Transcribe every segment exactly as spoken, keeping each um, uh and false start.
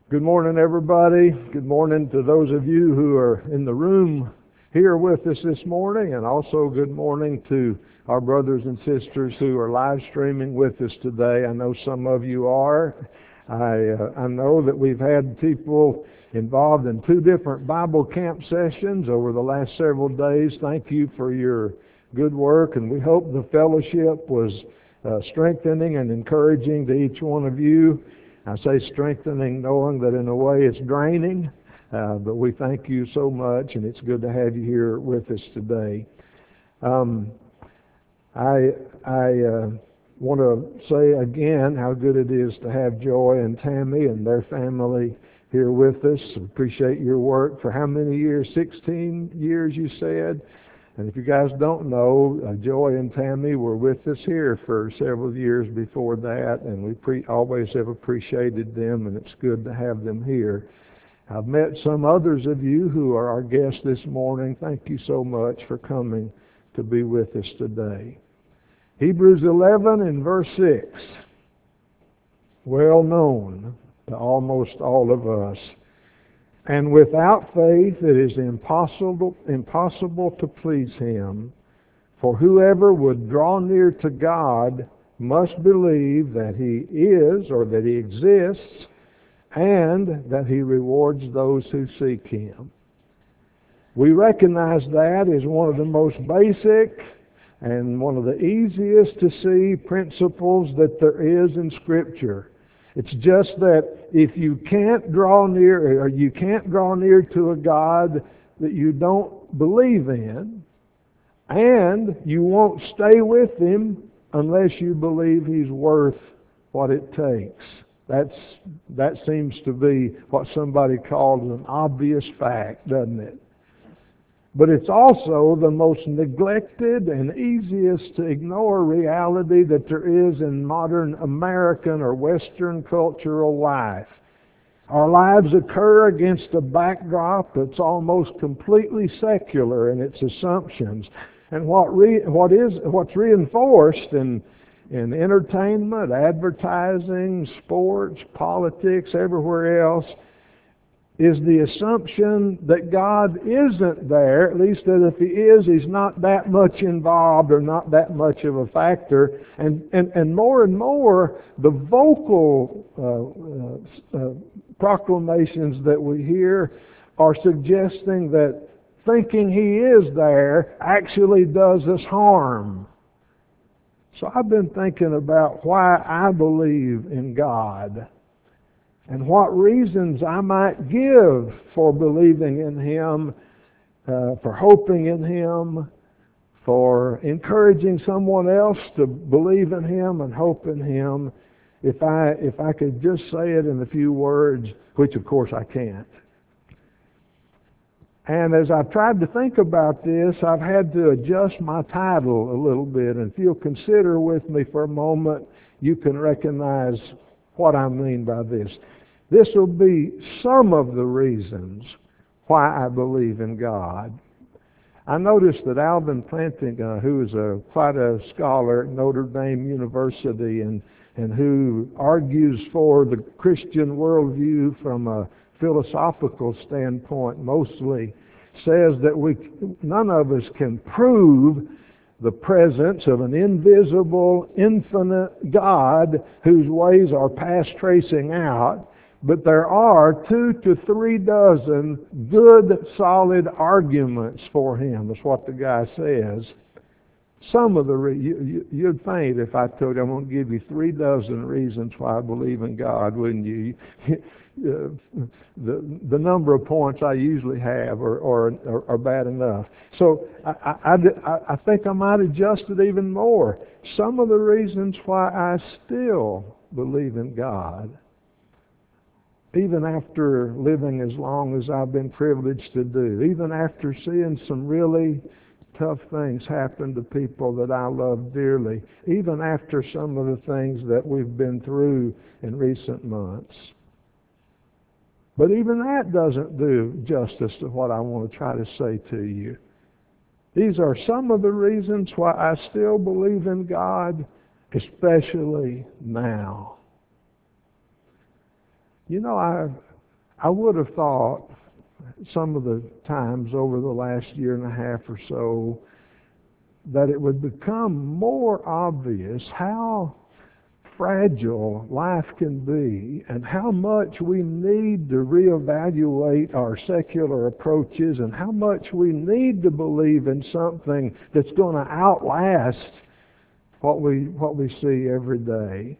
Good morning, everybody. Good morning to those of you who are in the room here with us this morning, and also good morning to our brothers and sisters who are live streaming with us today. I know some of you are. I, uh, I know that we've had people involved in two different Bible camp sessions over the last several days. Thank you for your good work, and we hope the fellowship was uh, strengthening and encouraging to each one of you. I say strengthening, knowing that in a way it's draining, uh, but we thank you so much, and it's good to have you here with us today. Um, I I uh, want to say again how good it is to have Joy and Tammy and their family here with us. Appreciate your work for how many years? sixteen years, you said? And if you guys don't know, uh, Joy and Tammy were with us here for several years before that, and we pre- always have appreciated them, and it's good to have them here. I've met some others of you who are our guests this morning. Thank you so much for coming to be with us today. Hebrews eleven and verse six, well known to almost all of us. And without faith it is impossible, impossible to please Him. For whoever would draw near to God must believe that He is, or that He exists, and that He rewards those who seek Him. We recognize that as one of the most basic and one of the easiest to see principles that there is in Scripture. It's just that if you can't draw near, or you can't draw near to a God that you don't believe in, and you won't stay with Him unless you believe He's worth what it takes. That's that seems to be what somebody calls an obvious fact, doesn't it? But it's also the most neglected and easiest to ignore reality that there is in modern American or Western cultural life. Our lives occur against a backdrop that's almost completely secular in its assumptions. And what re, what is what's reinforced in in entertainment, advertising, sports, politics, everywhere else, is the assumption that God isn't there, at least that if He is, He's not that much involved or not that much of a factor. And, and, and more and more, the vocal uh, uh, uh, proclamations that we hear are suggesting that thinking He is there actually does us harm. So I've been thinking about why I believe in God, and what reasons I might give for believing in Him, uh, for hoping in Him, for encouraging someone else to believe in Him and hope in Him, if I if I could just say it in a few words, which of course I can't. And as I've tried to think about this, I've had to adjust my title a little bit. And if you'll consider with me for a moment, you can recognize what I mean by this. This will be some of the reasons why I believe in God. I noticed that Alvin Plantinga, who is a, quite a scholar at Notre Dame University and, and who argues for the Christian worldview from a philosophical standpoint mostly, says that we none of us can prove the presence of an invisible, infinite God whose ways are past tracing out. But there are two to three dozen good, solid arguments for Him. That's what the guy says. Some of the re- you, you, you'd faint if I told you I'm going to give you three dozen reasons why I believe in God, wouldn't you? Uh, the the number of points I usually have are are, are, are bad enough. So I, I, I, I think I might adjust it even more. Some of the reasons why I still believe in God, even after living as long as I've been privileged to do, even after seeing some really tough things happen to people that I love dearly, even after some of the things that we've been through in recent months. But even that doesn't do justice to what I want to try to say to you. These are some of the reasons why I still believe in God, especially now. You know, I I would have thought some of the times over the last year and a half or so that it would become more obvious how fragile life can be and how much we need to reevaluate our secular approaches and how much we need to believe in something that's going to outlast what we what we see every day.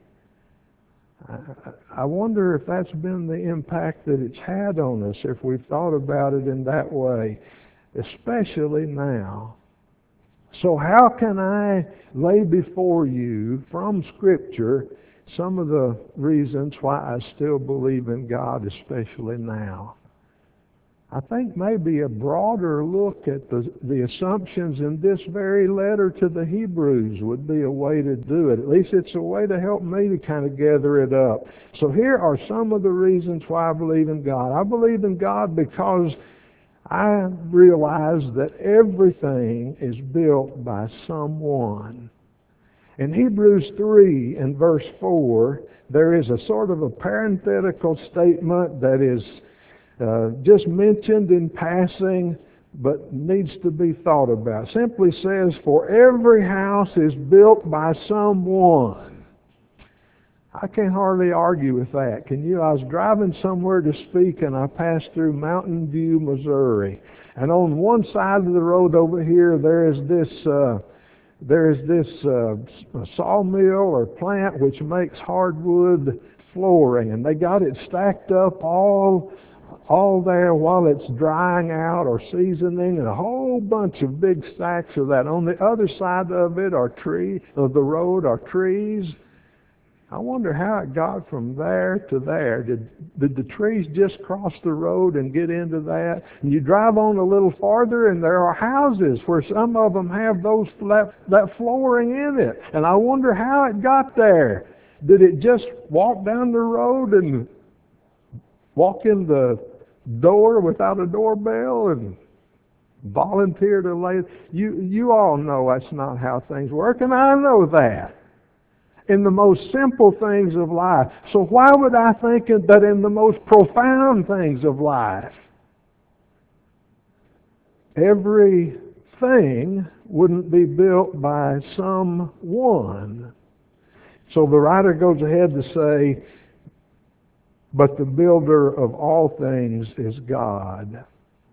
I wonder if that's been the impact that it's had on us, if we've thought about it in that way, especially now. So how can I lay before you from Scripture some of the reasons why I still believe in God, especially now? I think maybe a broader look at the, the assumptions in this very letter to the Hebrews would be a way to do it. At least it's a way to help me to kind of gather it up. So here are some of the reasons why I believe in God. I believe in God because I realize that everything is built by someone. In Hebrews three and verse four, there is a sort of a parenthetical statement that is uh, just mentioned in passing, but needs to be thought about. It simply says, "For every house is built by someone." I can't hardly argue with that. Can you? I was driving somewhere to speak and I passed through Mountain View, Missouri. And on one side of the road over here, there is this uh, there is this uh, sawmill or plant which makes hardwood flooring. And they got it stacked up all all there while it's drying out or seasoning, and a whole bunch of big stacks of that. On the other side of it are tree of the road are trees. I wonder how it got from there to there. Did, did the trees just cross the road and get into that? And you drive on a little farther and there are houses where some of them have those that, that flooring in it. And I wonder how it got there. Did it just walk down the road and walk in the door without a doorbell and volunteer to lay? You, you all know that's not how things work, and I know that. In the most simple things of life. So why would I think that in the most profound things of life, everything wouldn't be built by someone? So the writer goes ahead to say, "But the builder of all things is God."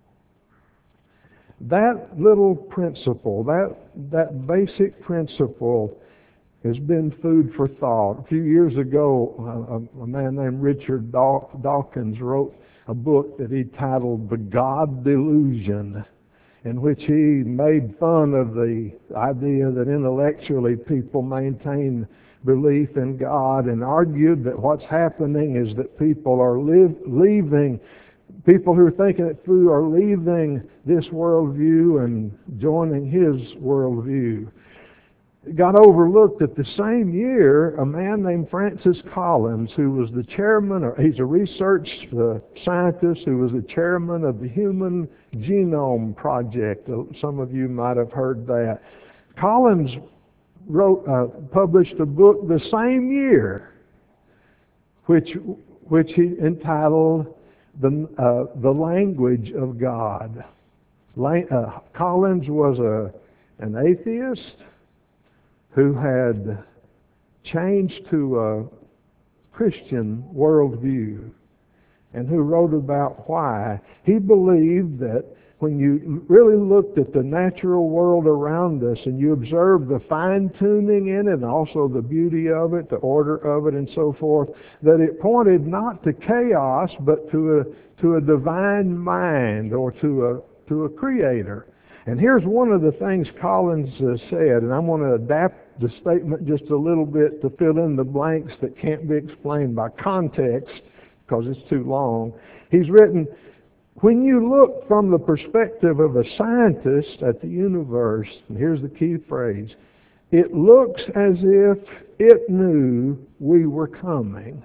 That little principle, that, that basic principle has been food for thought. A few years ago, a, a man named Richard Dawkins wrote a book that he titled The God Delusion, in which he made fun of the idea that intellectually people maintain belief in God, and argued that what's happening is that people are live, leaving, people who are thinking it through are leaving this worldview and joining his worldview. It got overlooked that the same year, a man named Francis Collins, who was the chairman, or he's a research uh, scientist who was the chairman of the Human Genome Project. Some of you might have heard that. Collins wrote, uh, published a book the same year, which which he entitled "The uh, The Language of God." La- uh, Collins was a an atheist who had changed to a Christian worldview, and who wrote about why. He believed that when you really looked at the natural world around us and you observed the fine-tuning in it and also the beauty of it, the order of it and so forth, that it pointed not to chaos but to a, to a divine mind, or to a, to a creator. And here's one of the things Collins uh, said, and I'm going to adapt the statement just a little bit to fill in the blanks that can't be explained by context because it's too long. He's written, "When you look from the perspective of a scientist at the universe," and here's the key phrase, "it looks as if it knew we were coming."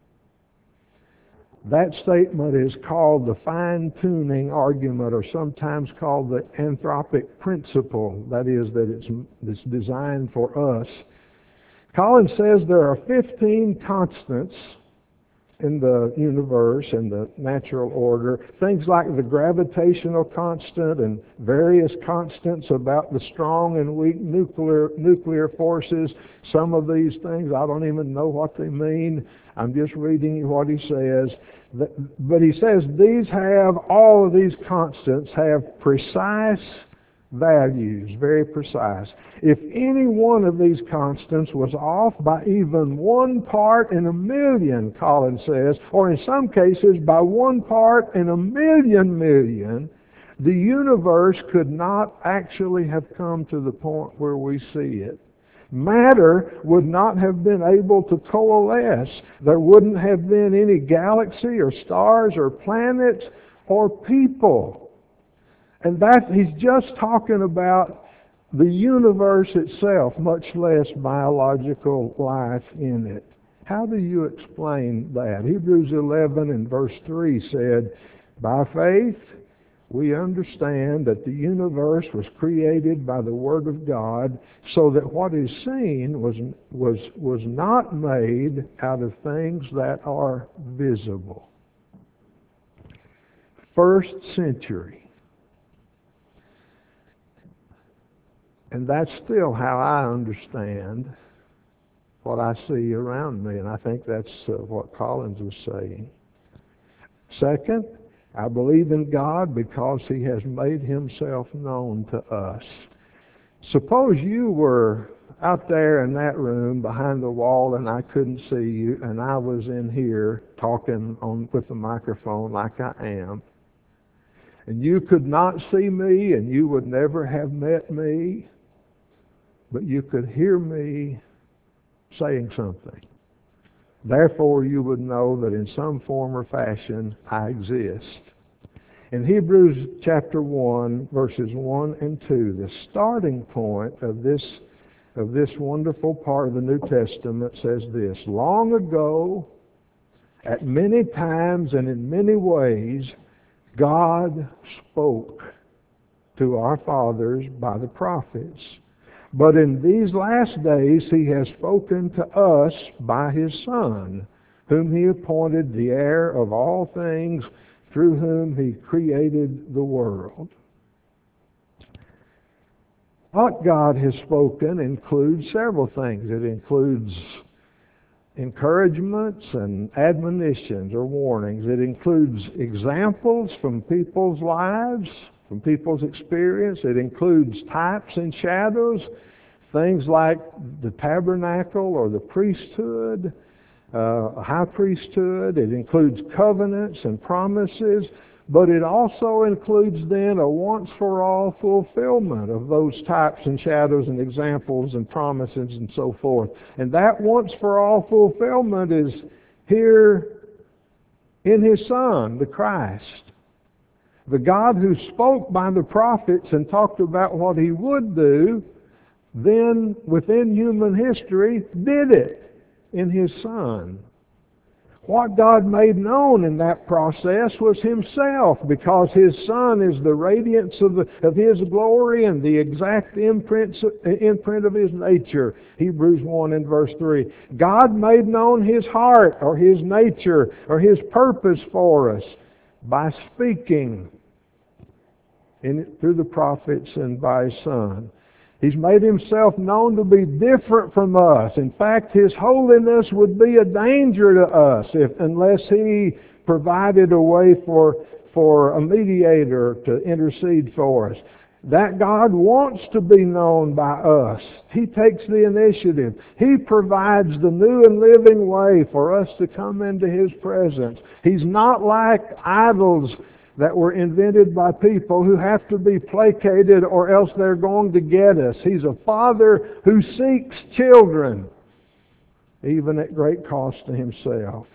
That statement is called the fine-tuning argument, or sometimes called the anthropic principle. That is, that it's, it's designed for us. Collins says there are fifteen constants in the universe and the natural order, things like the gravitational constant and various constants about the strong and weak nuclear nuclear forces. Some of these things, I don't even know what they mean. I'm just reading you what he says. But he says these have, all of these constants have precise values, very precise. If any one of these constants was off by even one part in a million, Collins says, or in some cases by one part in a million million, the universe could not actually have come to the point where we see it. Matter would not have been able to coalesce. There wouldn't have been any galaxy or stars or planets or people. And that, he's just talking about the universe itself, much less biological life in it. How do you explain that? Hebrews eleven and verse three said, by faith we understand that the universe was created by the Word of God, so that what is seen was, was, was not made out of things that are visible. First century. And that's still how I understand what I see around me, and I think that's uh, what Collins was saying. Second, I believe in God because He has made Himself known to us. Suppose you were out there in that room behind the wall and I couldn't see you, and I was in here talking on with the microphone like I am, and you could not see me and you would never have met me, but you could hear me saying something. Therefore, you would know that in some form or fashion I exist. In Hebrews chapter one, verses one and two, the starting point of this, of this wonderful part of the New Testament says this: long ago, at many times and in many ways, God spoke to our fathers by the prophets. But in these last days He has spoken to us by His Son, whom He appointed the heir of all things, through whom He created the world. What God has spoken includes several things. It includes encouragements and admonitions or warnings. It includes examples from people's lives, from people's experience. It includes types and shadows, things like the tabernacle or the priesthood, uh, high priesthood. It includes covenants and promises, but it also includes then a once-for-all fulfillment of those types and shadows and examples and promises and so forth. And that once-for-all fulfillment is here in His Son, the Christ. The God who spoke by the prophets and talked about what He would do, then within human history did it in His Son. What God made known in that process was Himself, because His Son is the radiance of, the, of His glory and the exact imprint, imprint of His nature. Hebrews one and verse three. God made known His heart or His nature or His purpose for us by speaking in, through the prophets and by His Son. He's made Himself known to be different from us. In fact, His holiness would be a danger to us if, unless He provided a way for, for a mediator to intercede for us. That God wants to be known by us. He takes the initiative. He provides the new and living way for us to come into His presence. He's not like idols that were invented by people who have to be placated or else they're going to get us. He's a Father who seeks children, even at great cost to Himself.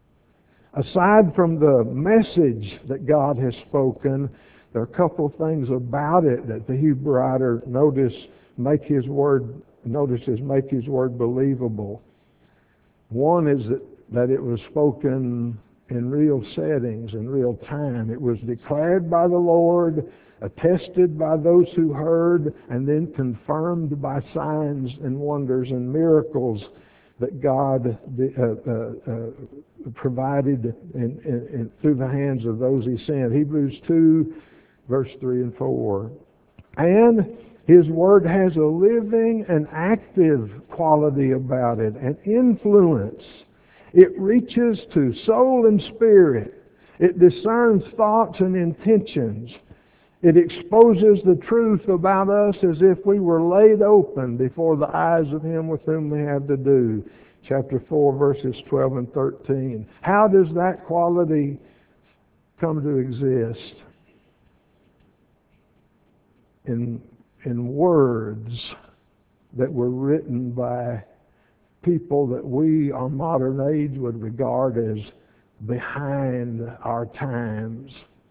Aside from the message that God has spoken, there are a couple of things about it that the Hebrew writer notice make His word notices make His word believable. One is that, that it was spoken in real settings, in real time. It was declared by the Lord, attested by those who heard, and then confirmed by signs and wonders and miracles that God uh, uh, uh, provided in, in, in, through the hands of those he sent. Hebrews two, verse three and four. And His Word has a living and active quality about it, an influence. It reaches to soul and spirit. It discerns thoughts and intentions. It exposes the truth about us as if we were laid open before the eyes of Him with whom we have to do. Chapter four, verses twelve and thirteen. How does that quality come to exist? In, in words that were written by people that we, our modern age, would regard as behind our times.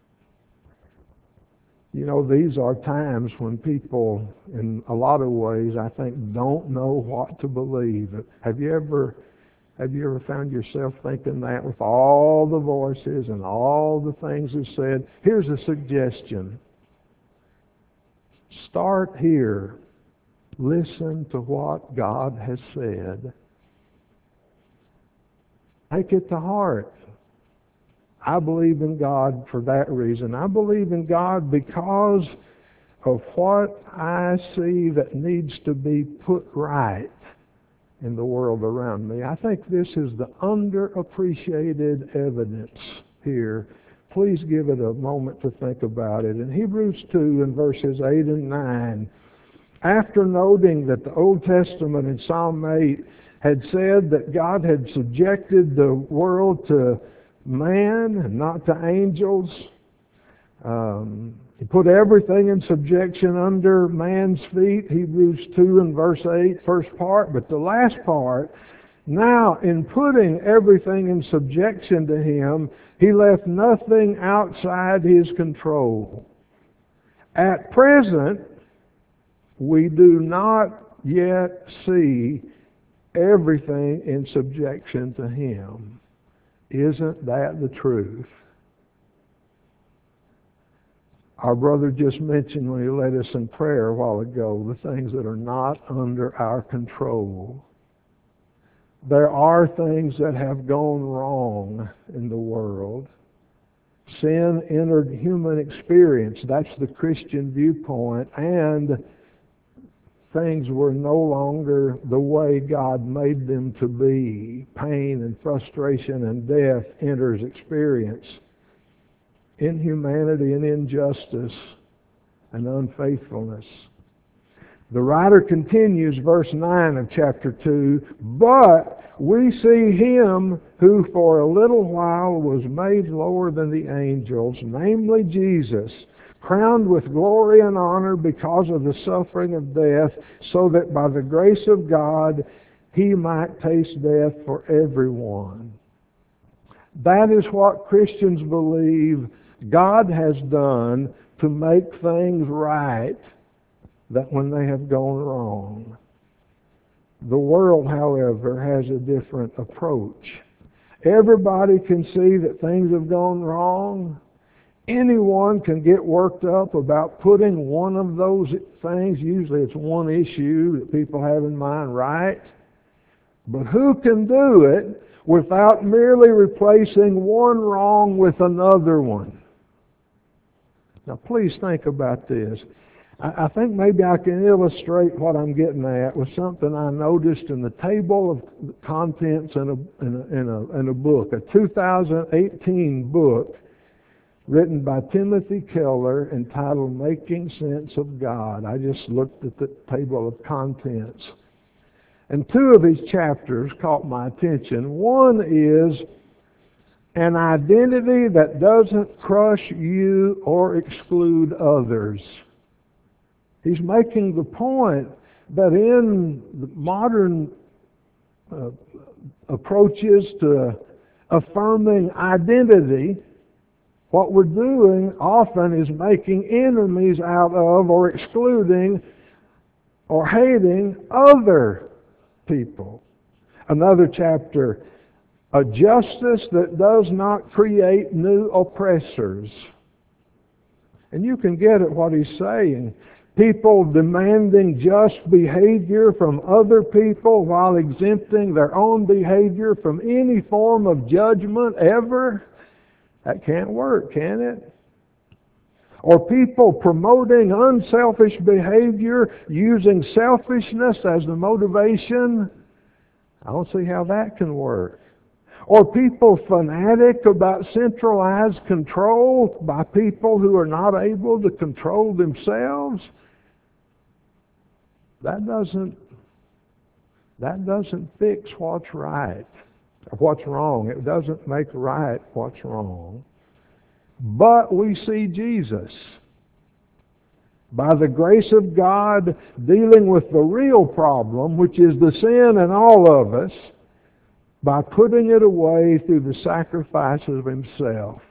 You know, these are times when people, in a lot of ways, I think, don't know what to believe. Have you ever, have you ever found yourself thinking that with all the voices and all the things that's said? Here's a suggestion. Start here. Listen to what God has said. Take it to heart. I believe in God for that reason. I believe in God because of what I see that needs to be put right in the world around me. I think this is the underappreciated evidence here. Please give it a moment to think about it. In Hebrews two, in verses eight and nine, after noting that the Old Testament in Psalm eight had said that God had subjected the world to man and not to angels. Um, he put everything in subjection under man's feet, Hebrews two and verse eight, first part. But the last part, now in putting everything in subjection to Him, He left nothing outside His control. At present, we do not yet see everything in subjection to Him. Isn't that the truth? Our brother just mentioned when he led us in prayer a while ago, the things that are not under our control. There are things that have gone wrong in the world. Sin entered human experience. That's the Christian viewpoint. And things were no longer the way God made them to be. Pain and frustration and death enters experience. Inhumanity and injustice and unfaithfulness. The writer continues, verse nine of chapter two, but we see Him who for a little while was made lower than the angels, namely Jesus, crowned with glory and honor because of the suffering of death, so that by the grace of God He might taste death for everyone. That is what Christians believe God has done to make things right that when they have gone wrong. The world, however, has a different approach. Everybody can see that things have gone wrong. Anyone can get worked up about putting one of those things, usually it's one issue that people have in mind, right? But who can do it without merely replacing one wrong with another one? Now please think about this. I think maybe I can illustrate what I'm getting at with something I noticed in the table of contents in a, in a, in a, in a book, a two thousand eighteen book written by Timothy Keller entitled Making Sense of God. I just looked at the table of contents. And two of these chapters caught my attention. One is an identity that doesn't crush you or exclude others. He's making the point that in the modern uh, approaches to affirming identity, what we're doing often is making enemies out of or excluding or hating other people. Another chapter, a justice that does not create new oppressors. And you can get at what he's saying. People demanding just behavior from other people while exempting their own behavior from any form of judgment ever. That can't work, can it? Or people promoting unselfish behavior using selfishness as the motivation. I don't see how that can work. Or people fanatic about centralized control by people who are not able to control themselves. That doesn't, that doesn't fix what's right, or what's wrong. It doesn't make right what's wrong. But we see Jesus, by the grace of God, dealing with the real problem, which is the sin in all of us, by putting it away through the sacrifice of Himself.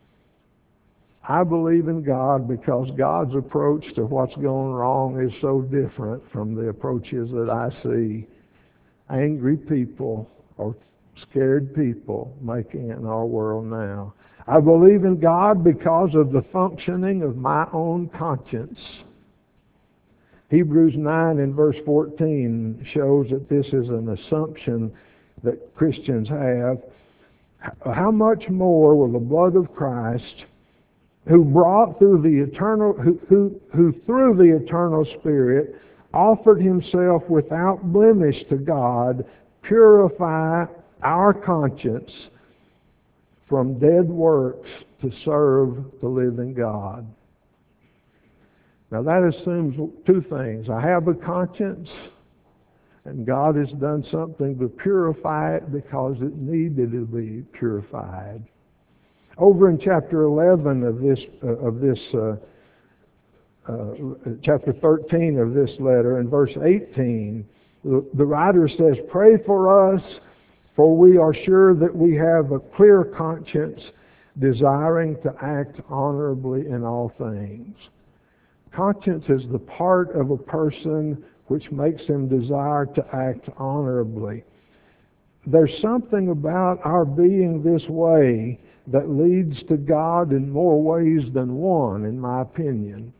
I believe in God because God's approach to what's going wrong is so different from the approaches that I see angry people or scared people making in our world now. I believe in God because of the functioning of my own conscience. Hebrews nine and verse fourteen shows that this is an assumption that Christians have. How much more will the blood of Christ, who brought through the eternal, who, who, who through the eternal Spirit offered Himself without blemish to God, purify our conscience from dead works to serve the living God? Now that assumes two things. I have a conscience, and God has done something to purify it because it needed to be purified. Over in chapter eleven of this, uh, of this uh, uh, chapter thirteen of this letter, in verse eighteen, the, the writer says, "Pray for us, for we are sure that we have a clear conscience, desiring to act honorably in all things." Conscience is the part of a person which makes him desire to act honorably. There's something about our being this way that leads to God in more ways than one, in my opinion.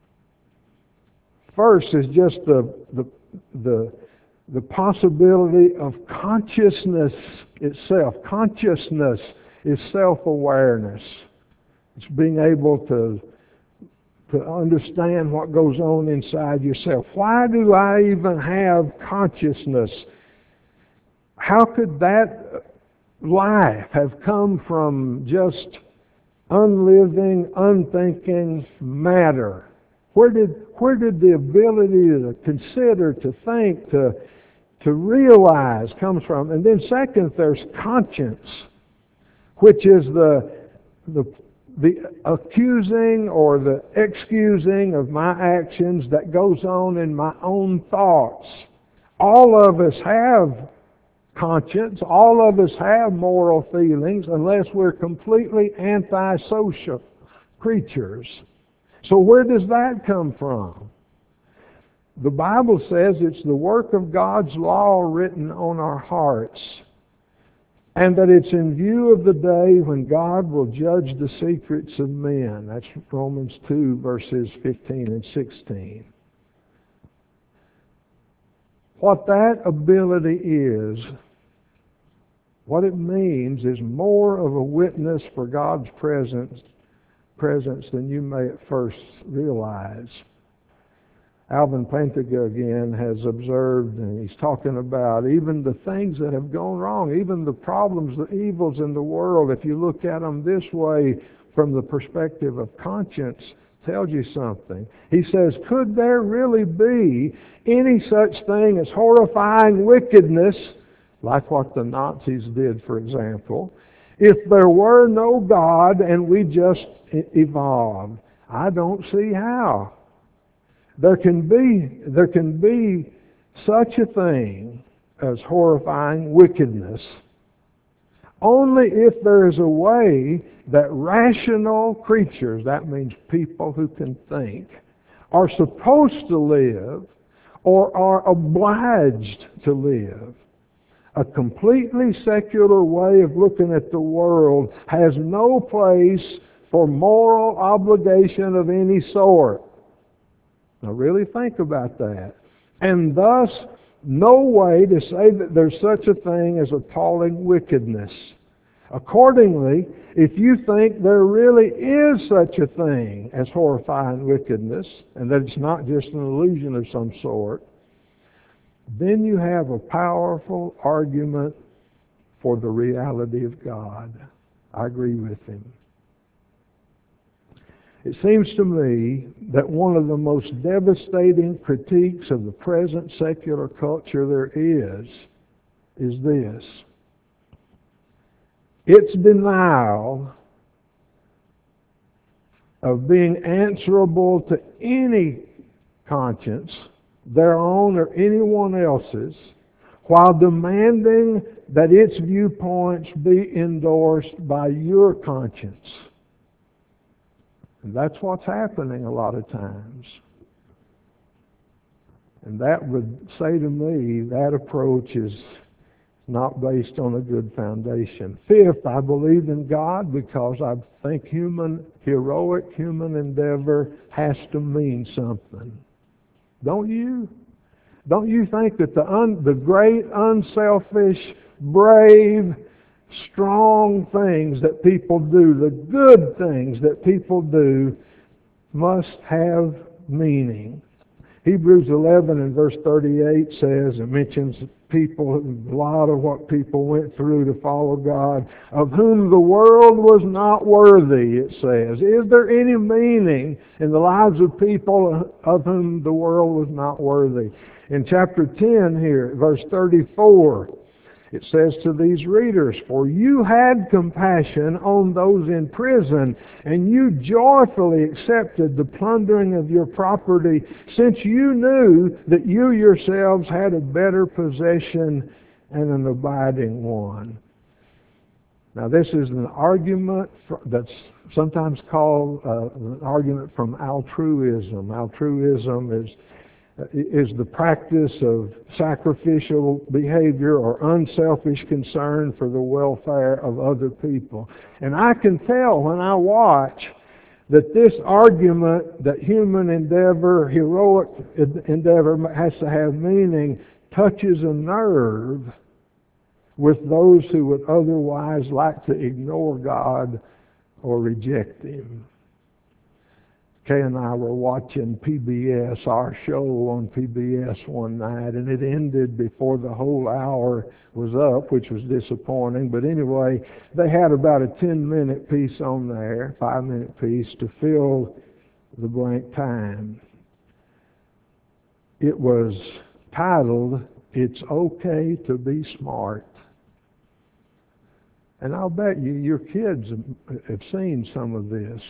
First is just the the the, the possibility of consciousness itself. Consciousness is self-awareness. It's being able to to understand what goes on inside yourself. Why do I even have consciousness? How could that life have come from just unliving, unthinking matter? Where did where did the ability to consider, to think, to to realize comes from? And then second, there's conscience, which is the the the accusing or the excusing of my actions that goes on in my own thoughts. All of us have conscience. All of us have moral feelings unless we're completely antisocial creatures. So where does that come from? The Bible says it's the work of God's law written on our hearts, and that it's in view of the day when God will judge the secrets of men. That's Romans two, verses fifteen and sixteen. What that ability is, what it means, is more of a witness for God's presence, presence than you may at first realize. Alvin Plantinga again has observed, and he's talking about even the things that have gone wrong, even the problems, the evils in the world, if you look at them this way from the perspective of conscience, tells you something. He says, could there really be any such thing as horrifying wickedness, like what the Nazis did, for example, if there were no God and we just evolved? I don't see how. There can be, there can be such a thing as horrifying wickedness only if there is a way that rational creatures, that means people who can think, are supposed to live or are obliged to live. A completely secular way of looking at the world has no place for moral obligation of any sort. Now really think about that. And thus, no way to say that there's such a thing as appalling wickedness. Accordingly, if you think there really is such a thing as horrifying wickedness, and that it's not just an illusion of some sort, then you have a powerful argument for the reality of God. I agree with him. It seems to me that one of the most devastating critiques of the present secular culture there is, is this. Its denial of being answerable to any conscience, their own or anyone else's, while demanding that its viewpoints be endorsed by your conscience. And that's what's happening a lot of times. And that would say to me, that approach is not based on a good foundation. Fifth, I believe in God because I think human, heroic human endeavor has to mean something. Don't you? Don't you think that the un, the great, unselfish, brave, strong things that people do, the good things that people do, must have meaning? Hebrews eleven and verse thirty-eight says, it mentions people, a lot of what people went through to follow God, of whom the world was not worthy, it says. Is there any meaning in the lives of people of whom the world was not worthy? In chapter ten here, verse thirty-four, it says to these readers, for you had compassion on those in prison, and you joyfully accepted the plundering of your property, since you knew that you yourselves had a better possession and an abiding one. Now this is an argument that's sometimes called uh, an argument from altruism. Altruism is is the practice of sacrificial behavior or unselfish concern for the welfare of other people. And I can tell when I watch that this argument that human endeavor, heroic endeavor has to have meaning, touches a nerve with those who would otherwise like to ignore God or reject Him. Kay and I were watching P B S, our show on P B S one night, and it ended before the whole hour was up, which was disappointing. But anyway, they had about a ten-minute piece on there, five-minute piece, to fill the blank time. It was titled, It's Okay to Be Smart. And I'll bet you your kids have seen some of this.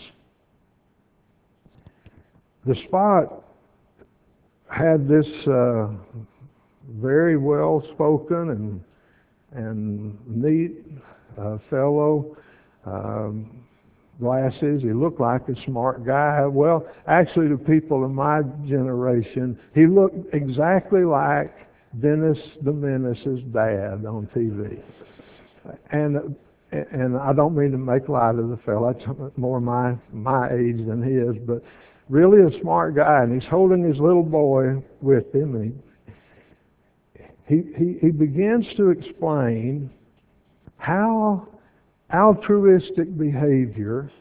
The spot had this uh, very well-spoken and and neat uh, fellow, um, glasses. He looked like a smart guy. Well, actually, to people of my generation, he looked exactly like Dennis the Menace's dad on T V. And and I don't mean to make light of the fellow. That's more my my age than his, but really a smart guy, and he's holding his little boy with him, and he, he, he, he begins to explain how altruistic behavior,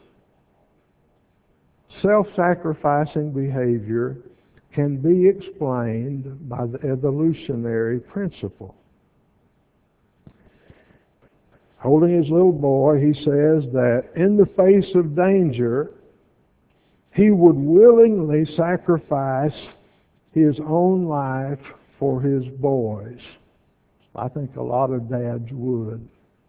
self-sacrificing behavior, can be explained by the evolutionary principle. Holding his little boy, he says that in the face of danger, he would willingly sacrifice his own life for his boys. I think a lot of dads would.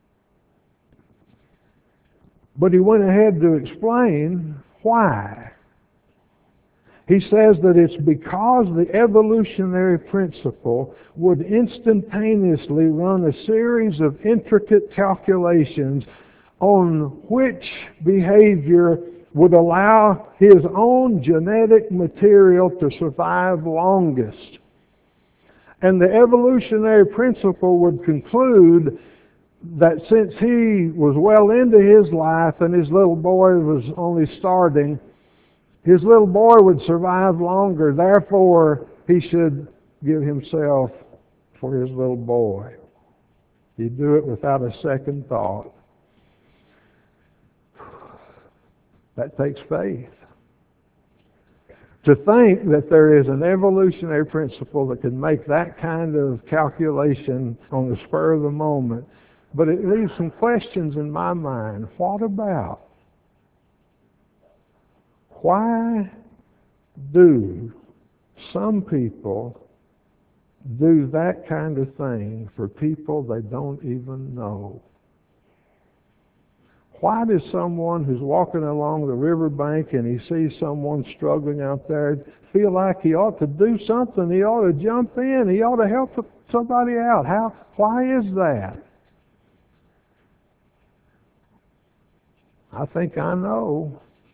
But he went ahead to explain why. He says that it's because the evolutionary principle would instantaneously run a series of intricate calculations on which behavior would allow his own genetic material to survive longest. And the evolutionary principle would conclude that since he was well into his life and his little boy was only starting, His little boy would survive longer, therefore he should give himself for his little boy. He'd do it without a second thought. That takes faith. To think that there is an evolutionary principle that can make that kind of calculation on the spur of the moment, but it leaves some questions in my mind. What about? Why do some people do that kind of thing for people they don't even know? Why does someone who's walking along the riverbank and he sees someone struggling out there feel like he ought to do something? He ought to jump in. He ought to help somebody out. How? Why is that? I think I know.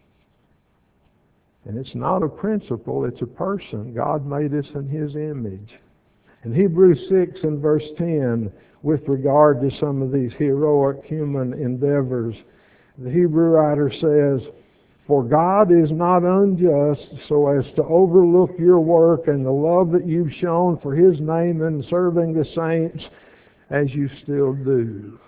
And it's not a principle, it's a person. God made us in His image. In Hebrews six and verse ten, with regard to some of these heroic human endeavors, the Hebrew writer says, "For God is not unjust so as to overlook your work and the love that you've shown for His name in serving the saints, as you still do."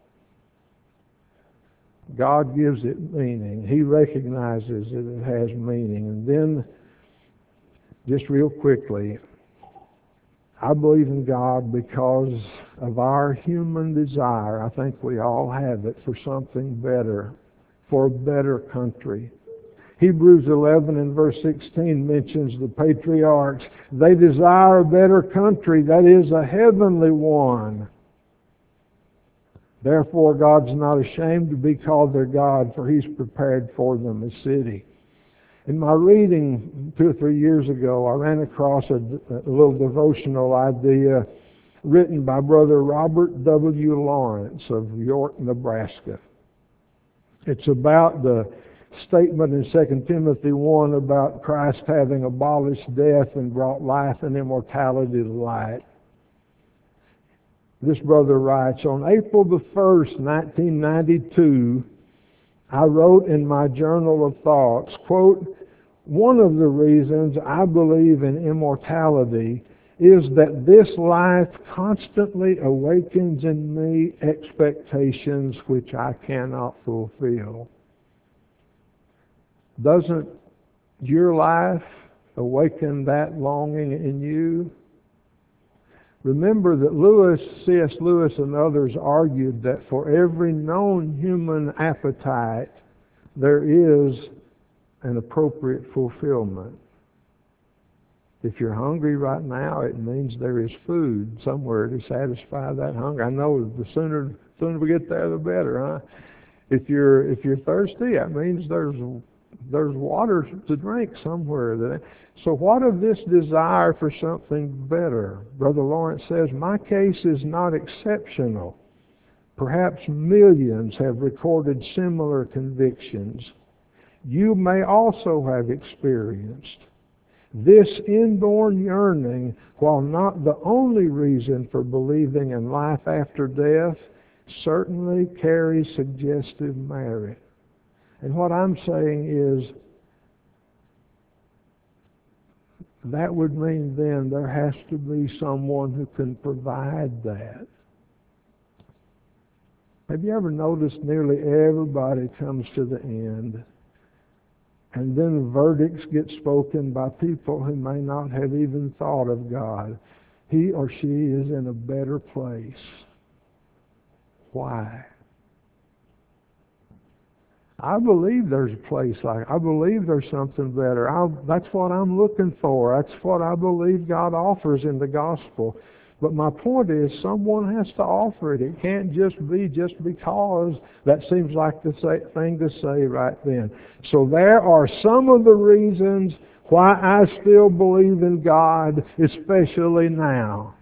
God gives it meaning. He recognizes that it has meaning. And then, just real quickly, I believe in God because of our human desire. I think we all have it for something better, for a better country. Hebrews eleven and verse sixteen mentions the patriarchs. They desire a better country, that is, a heavenly one. Therefore, God's not ashamed to be called their God, for He's prepared for them a city. In my reading two or three years ago, I ran across a, a little devotional idea written by Brother Robert W. Lawrence of York, Nebraska. It's about the statement in Second Timothy one about Christ having abolished death and brought life and immortality to light. This brother writes, "On April the first, nineteen ninety-two, I wrote in my journal of thoughts, quote, one of the reasons I believe in immortality is that this life constantly awakens in me expectations which I cannot fulfill." Doesn't your life awaken that longing in you? Remember that Lewis, C S Lewis and others argued that for every known human appetite, there is an appropriate fulfillment. If you're hungry right now, it means there is food somewhere to satisfy that hunger. I know the sooner sooner we get there, the better, huh? If you're if you're thirsty, that means there's there's water to drink somewhere. So what of this desire for something better? Brother Lawrence says, my case is not exceptional. Perhaps millions have recorded similar convictions. You may also have experienced this inborn yearning, while not the only reason for believing in life after death, certainly carries suggestive merit. And what I'm saying is, that would mean then there has to be someone who can provide that. Have you ever noticed nearly everybody comes to the end, and then verdicts get spoken by people who may not have even thought of God? He or she is in a better place. Why? I believe there's a place like I believe there's something better. I, that's what I'm looking for. That's what I believe God offers in the gospel. But my point is, someone has to offer it. It can't just be just because. That seems like the thing to say right then. So there are some of the reasons why I still believe in God, especially now.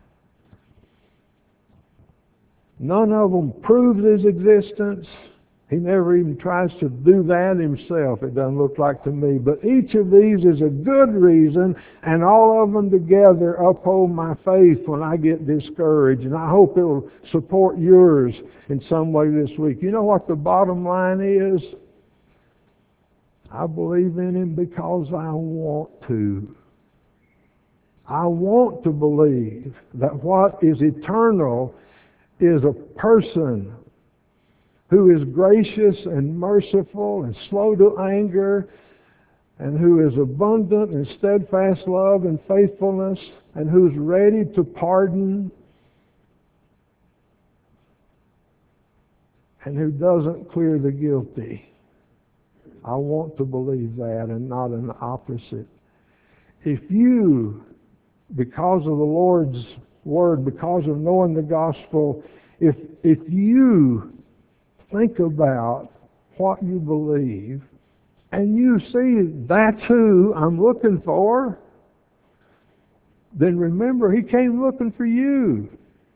None of them proves His existence. He never even tries to do that himself, it doesn't look like to me. But each of these is a good reason, and all of them together uphold my faith when I get discouraged. And I hope it will support yours in some way this week. You know what the bottom line is? I believe in Him because I want to. I want to believe that what is eternal is a person who is gracious and merciful and slow to anger, and who is abundant in steadfast love and faithfulness, and who's ready to pardon, and who doesn't clear the guilty. I want to believe that and not an opposite. If you, because of the Lord's Word, because of knowing the gospel, if if you think about what you believe, and you see that's who I'm looking for, then remember He came looking for you.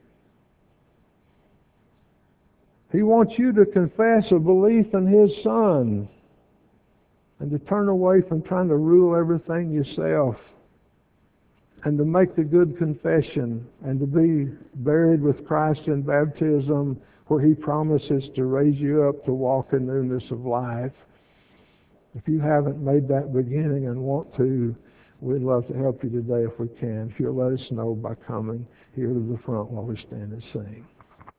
He wants you to confess a belief in His Son and to turn away from trying to rule everything yourself, and to make the good confession, and to be buried with Christ in baptism, where He promises to raise you up to walk in newness of life. If you haven't made that beginning and want to, we'd love to help you today if we can. If you'll let us know by coming here to the front while we stand and sing.